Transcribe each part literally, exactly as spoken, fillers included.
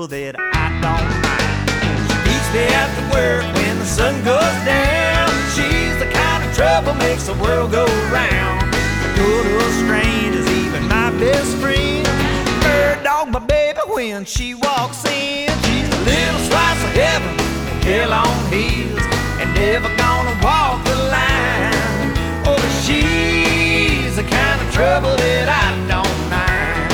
trouble that I don't mind. She meets me after work when the sun goes down. She's the kind of trouble makes the world go round. Good old strangers, even my best friend. Bird dog, my baby, when she walks in. She's a little slice of heaven, hell on heels, and never gonna walk the line. Oh, but she's the kind of trouble that I don't mind.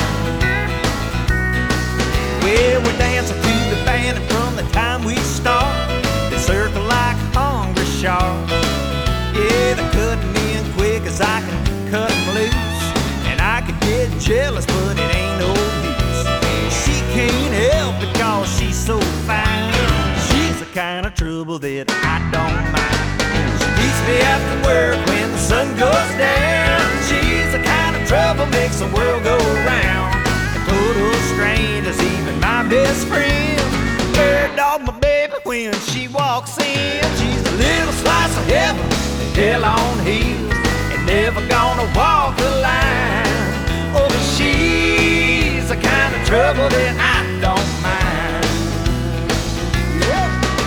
Well, we're dancing to the band, and from the time we start, they circle like hungry sharks. Yeah, they're cutting in quick as I can cut them loose, and I could get jealous, but it ain't no use. She can't help it cause she's so fine. She's the kind of trouble that I don't mind. She meets me after work when the sun goes down. She's the kind of trouble makes the world go round. And total strangers, even my best friend. Bird dog, my baby, when she walks in. She's a little slice of heaven, hell on heels, and never gonna walk the line. Oh, but she's the kind of trouble that I don't mind. Yeah.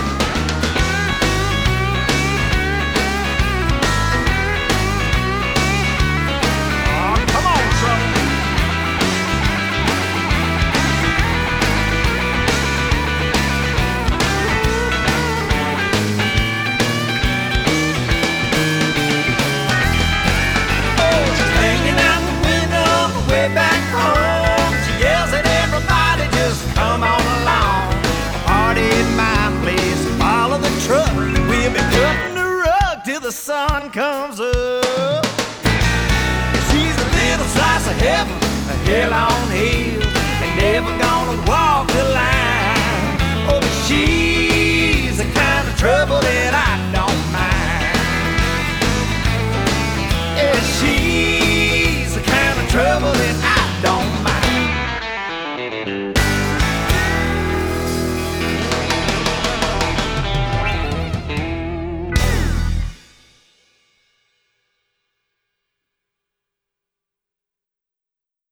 Oh, come on, trouble. Back home, she yells at everybody, just come on along. Party at my place, follow the truck. We'll be cutting the rug till the sun comes up. She's a little slice of heaven, a hell on heels.